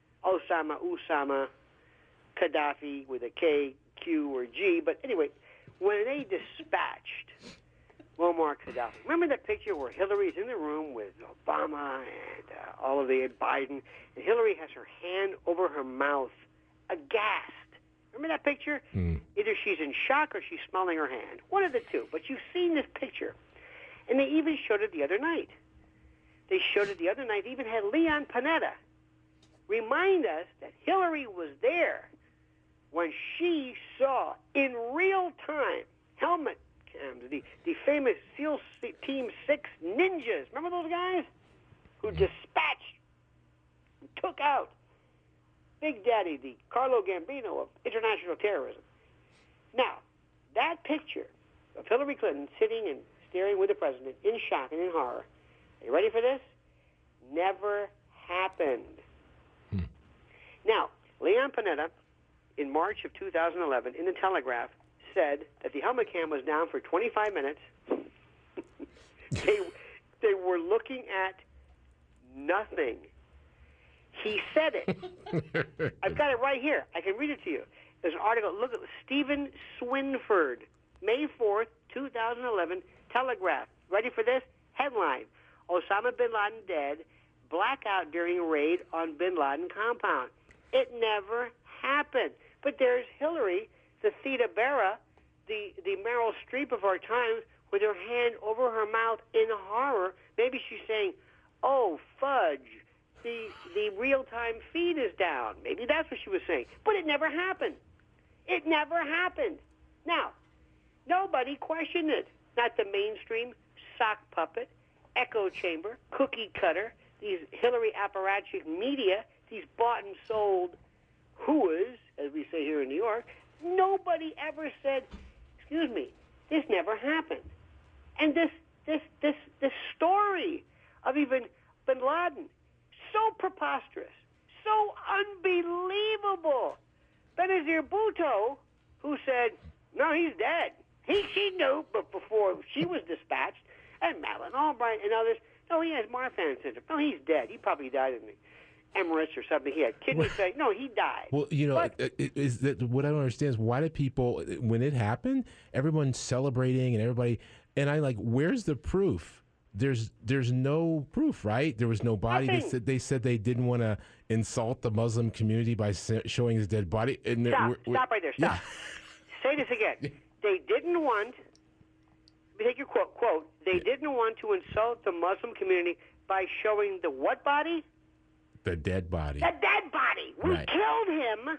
Osama, Usama, Gaddafi with a K, Q, or G, but anyway, when they dispatched Muammar Gaddafi. Remember that picture where Hillary's in the room with Obama and uh, all of the Biden, and Hillary has her hand over her mouth, aghast. Remember that picture? Mm. Either she's in shock or she's smelling her hand. One of the two. But you've seen this picture. And they even showed it the other night. They showed it the other night. They even had Leon Panetta remind us that Hillary was there when she saw in real time helmet cams, the, the famous SEAL Team six ninjas. Remember those guys? Who dispatched, who took out Big Daddy, the Carlo Gambino of international terrorism. Now, that picture of Hillary Clinton sitting and staring with the president in shock and in horror, are you ready for this? Never happened. Hmm. Now, Leon Panetta, in March of two thousand eleven, in the Telegraph, said that the helmet cam was down for twenty-five minutes. they, they were looking at nothing. He said it. I've got it right here. I can read it to you. There's an article. Look at Stephen Swinford, May fourth, two thousand eleven, Telegraph. Ready for this? Headline: Osama bin Laden dead. Blackout during raid on bin Laden compound. It never happened. But there's Hillary, the Theta Bara, the, the Meryl Streep of our times, with her hand over her mouth in horror. Maybe she's saying, oh, fudge. The the real-time feed is down. Maybe that's what she was saying. But it never happened. It never happened. Now, nobody questioned it. Not the mainstream sock puppet, echo chamber, cookie cutter, these Hillary apparatchik media, these bought and sold hooas, as we say here in New York. Nobody ever said, excuse me, this never happened. And this this this this story of even bin Laden, so preposterous, so unbelievable. Benazir Bhutto, who said, no, he's dead. He, she knew, but before she was dispatched, and Madeleine Albright and others, no, he has Marfan syndrome. No, he's dead. He probably died in the Emirates or something. He had kidney failure. No, he died. Well, you know, But- it, it, is that what I don't understand is why did people, when it happened, everyone's celebrating and everybody, and I like, where's the proof? There's there's no proof, right? There was no body. They Nothing. said they said they didn't want to insult the Muslim community by se- showing his dead body. And they're- Stop. we're- we're- Stop right there. Stop. Say this again. They didn't want, let me take your quote, quote, they didn't want to insult the Muslim community by showing the what body? The dead body. The dead body. We Right. killed him,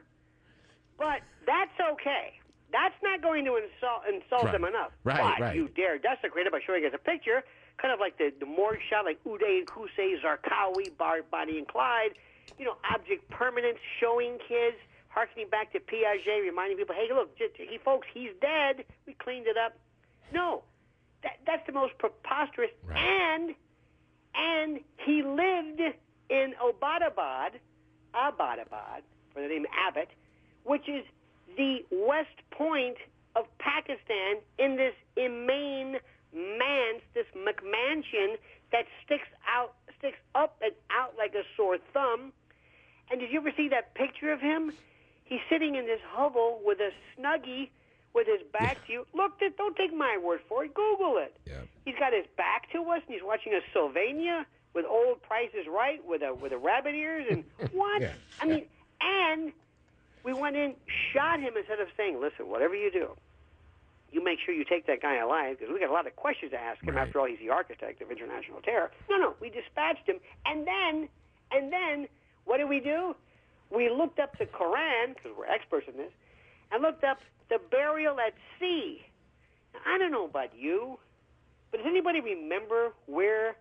but that's okay. That's not going to insult insult Right. them enough. Right, but right. you dare desecrate it by showing us a picture, kind of like the, the morgue shot, like Uday and Kusei, Zarqawi, Bar, Bonnie and Clyde, you know, object permanence, showing kids, harkening back to Piaget, reminding people, hey, look, just, he, folks, he's dead. We cleaned it up. No, that, that's the most preposterous. And and he lived in Abbottabad, Abbottabad, for the name Abbott, which is the west point of Pakistan in this immane manse, this McMansion that sticks out, sticks up and out like a sore thumb. And did you ever see that picture of him? He's sitting in this hovel with a Snuggie with his back to you. Look, th- don't take my word for it. Google it. Yeah. He's got his back to us, and he's watching a Sylvania with old Price is Right with a with a rabbit ears. And what? Yeah. I mean, and we went in, shot him instead of saying, listen, whatever you do, you make sure you take that guy alive because we got a lot of questions to ask him. Right. After all, he's the architect of international terror. No, no, we dispatched him. And then, and then, what did we do? We looked up the Quran, because we're experts in this, and looked up the burial at sea. Now, I don't know about you, but does anybody remember where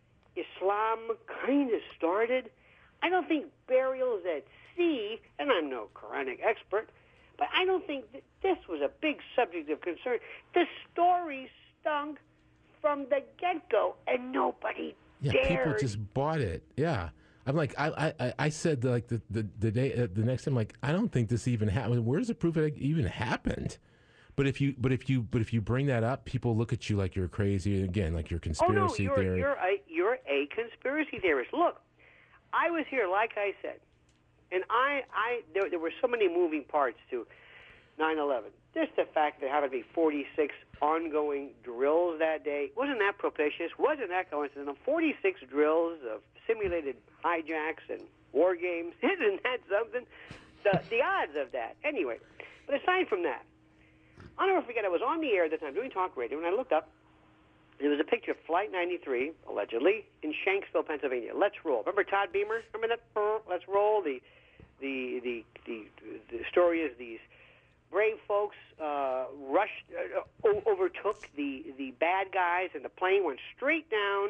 Islam kind of started? I don't think burials at sea, and I'm no Quranic expert, but I don't think that this was a big subject of concern. The story stunk from the get-go, and nobody Yeah, dared. people just bought it. Yeah, I'm like, I, I, I said like the the, the day uh, the next time, like, I don't think this even happened. Where's the proof it even happened? But if you, but if you, but if you bring that up, people look at you like you're crazy again, like you're Oh no, conspiracy you're theory. you're a you're a conspiracy theorist. Look, I was here, like I said, and I I there, there were so many moving parts to nine eleven. Just the fact that there happened to be forty-six ongoing drills that day, wasn't that propitious? Wasn't that coincidental? forty-six drills of simulated hijacks and war games. Isn't that something? The, the odds of that. Anyway, but aside from that, I'll never forget, I was on the air at the time doing talk radio, and I looked up. There was a picture of Flight ninety-three, allegedly, in Shanksville, Pennsylvania. Let's roll. Remember Todd Beamer? Remember that? Let's roll. The, the, the, the, the story is these brave folks uh, rushed, uh, overtook the, the bad guys, and the plane went straight down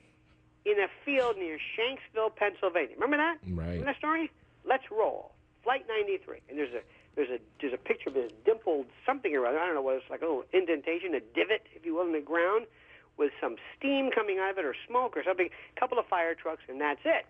in a field near Shanksville, Pennsylvania. Remember that? Right. Remember that story? Let's roll. Flight ninety-three. And there's a there's a there's a picture of this dimpled something or other. I don't know what it's like, a little indentation, a divot, if you will, in the ground, with some steam coming out of it or smoke or something. A couple of fire trucks, and that's it.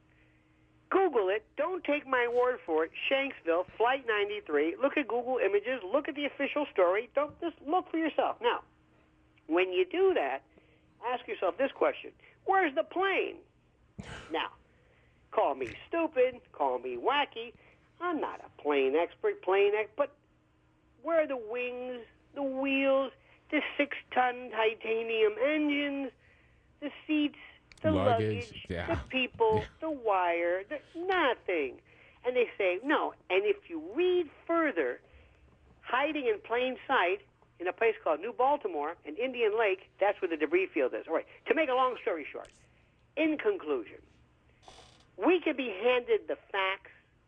Google it. Don't take my word for it. Shanksville, Flight ninety-three. Look at Google Images. Look at the official story. Don't just look for yourself. Now, when you do that, ask yourself this question: where's the plane? Now, call me stupid, call me wacky. I'm not a plane expert, plane expert, but where are the wings, the wheels, the six-ton titanium engines, the seats, the luggage, luggage yeah. the people, yeah. the wire, the, nothing. And they say, no. And if you read further, hiding in plain sight in a place called New Baltimore and Indian Lake, that's where the debris field is. All right, to make a long story short, in conclusion, we can be handed the facts.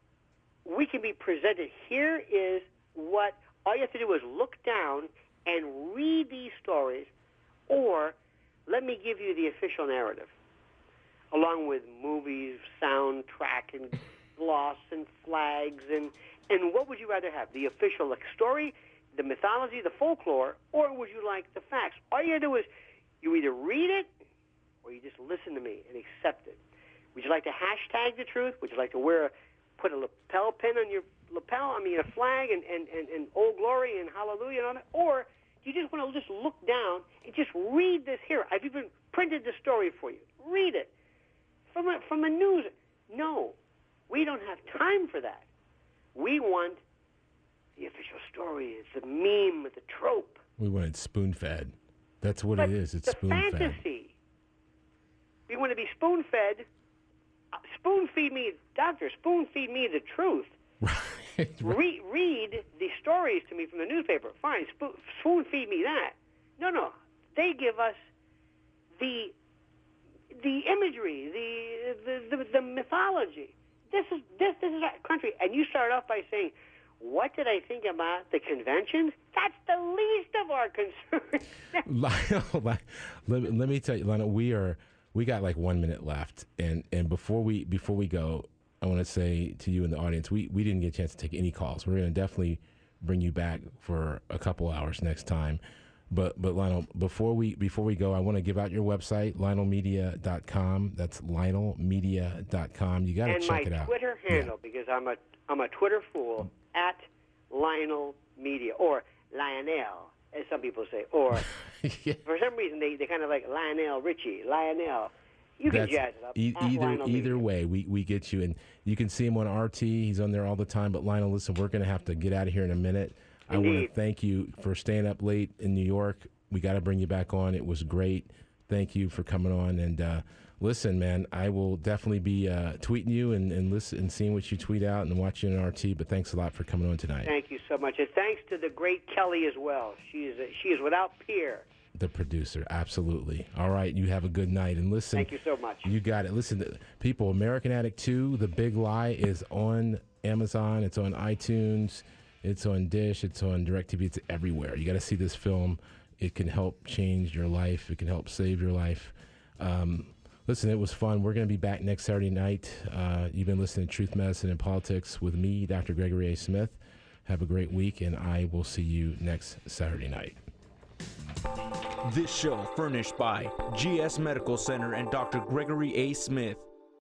We can be presented. Here is what, all you have to do is look down and read these stories, or let me give you the official narrative, along with movies, soundtrack, and gloss, and flags, and, and what would you rather have, the official like, story, the mythology, the folklore, or would you like the facts? All you do is you either read it, or you just listen to me and accept it. Would you like to hashtag the truth? Would you like to wear a, put a lapel pin on your lapel, I mean a flag, and, and, and, and Old Glory and Hallelujah and all that? Or do you just want to just look down and just read this here? I've even printed the story for you. Read it. From a, from a news. No, we don't have time for that. We want the official story. It's the meme, the trope. We want it spoon-fed. That's what but it is. It's the spoon-fed. fantasy. We want to be spoon-fed. Spoon-feed me, doctor, spoon-feed me the truth. Right. Re- read the stories to me from the newspaper. Fine, Spo- spoon-feed me that. No, no. They give us the the imagery, the the, the, the mythology. This is this this is our country. And you start off by saying, what did I think about the conventions? That's the least of our concerns. Lionel, let, let me tell you, Lionel, we are we got like one minute left, and and before we before we go, I want to say to you in the audience, we we didn't get a chance to take any calls. We're going to definitely bring you back for a couple hours next time. But but Lionel, before we before we go, I want to give out your website, Lionel Media dot com. That's Lionel Media dot com. You got to check it out. And my Twitter handle, yeah. because I'm a I'm a Twitter fool, at Lionel Media, or Lionel, as some people say, or yeah. for some reason they, they kind of like Lionel Richie, Lionel. You can That's, jazz it up. E- either Lionel either Media. way, we, we get you, and you can see him on R T. He's on there all the time. But Lionel, listen, we're going to have to get out of here in a minute. I want to thank you for staying up late in New York. We got to bring you back on. It was great. Thank you for coming on. And uh, listen, man, I will definitely be uh, tweeting you and, and listen and seeing what you tweet out and watching on R T. But thanks a lot for coming on tonight. Thank you so much, and thanks to the great Kelly as well. She is a, she is without peer. The producer, absolutely. All right, you have a good night. And listen, thank you so much. You got it. Listen, people, American Addict two, The Big Lie is on Amazon. It's on iTunes. It's on Dish. It's on DirecTV. It's everywhere. You got to see this film. It can help change your life. It can help save your life. Um, listen, it was fun. We're going to be back next Saturday night. Uh, you've been listening to Truth, Medicine, and Politics with me, Doctor Gregory A. Smith. Have a great week, and I will see you next Saturday night. This show furnished by G S Medical Center and Doctor Gregory A. Smith.